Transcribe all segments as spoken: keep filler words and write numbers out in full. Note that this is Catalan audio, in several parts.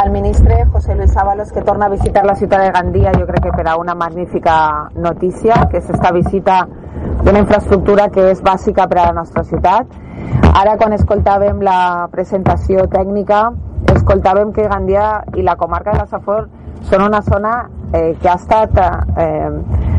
al ministre José Luis Ábalos, que torna a visitar la ciutat de Gandia, jo crec que per a una magnífica notícia, que és esta visita d'una infraestructura que és bàsica per a la nostra ciutat. Ara, quan escoltàvem la presentació tècnica, escoltàvem que Gandia i la comarca de la Safor són una zona eh, que ha estat eh,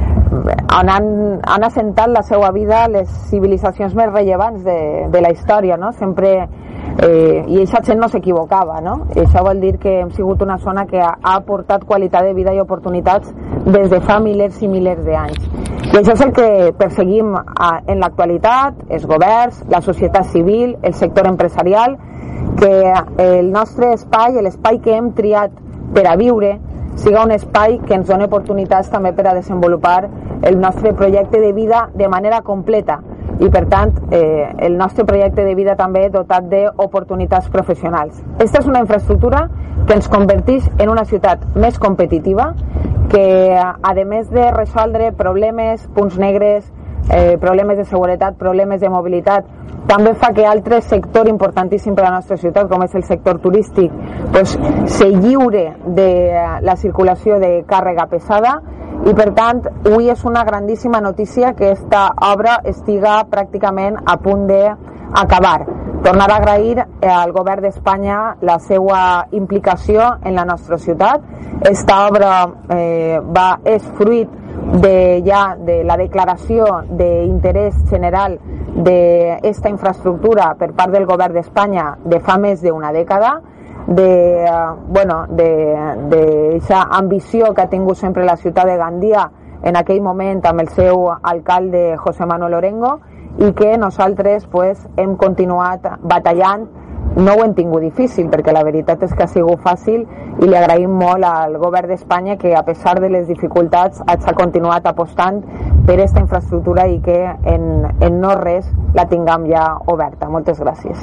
on han, han assentat la seva vida les civilitzacions més rellevants de, de la història, no? Sempre eh, i aquesta gent no s'equivocava, no? I això vol dir que hem sigut una zona que ha, ha aportat qualitat de vida i oportunitats des de fa milers i milers d'anys. I això és el que perseguim a, en l'actualitat, els governs, la societat civil, el sector empresarial, que el nostre espai, l'espai que hem triat per a viure, siga un espai que ens doni oportunitats també per a desenvolupar el nostre projecte de vida de manera completa i, per tant, eh, el nostre projecte de vida també dotat d'oportunitats professionals. Esta és una infraestructura que ens converteix en una ciutat més competitiva, que, a més de resoldre problemes, punts negres, eh, problemes de seguretat, problemes de mobilitat, també fa que altre sector importantíssim per a la nostra ciutat, com és el sector turístic, pues, se lliure de la circulació de càrrega pesada i, per tant, avui és una grandíssima notícia que aquesta obra estiga pràcticament a punt d'acabar. Tornar a agrair al govern d'Espanya la seva implicació en la nostra ciutat. Esta obra eh, va, és fruit de, ja, de la declaració d'interès general d'esta infraestructura per part del govern d'Espanya de fa més d'una dècada, de, bueno, d'aquesta ambició que ha tingut sempre la ciutat de Gandia en aquell moment amb el seu alcalde José Manuel Orengo, i que nosaltres pues, hem continuat batallant. No ho hem tingut difícil, perquè la veritat és que ha sigut fàcil, i li agraïm molt al govern d'Espanya que, a pesar de les dificultats, ha continuat apostant per aquesta infraestructura i que en, en no res la tinguem ja oberta. Moltes gràcies.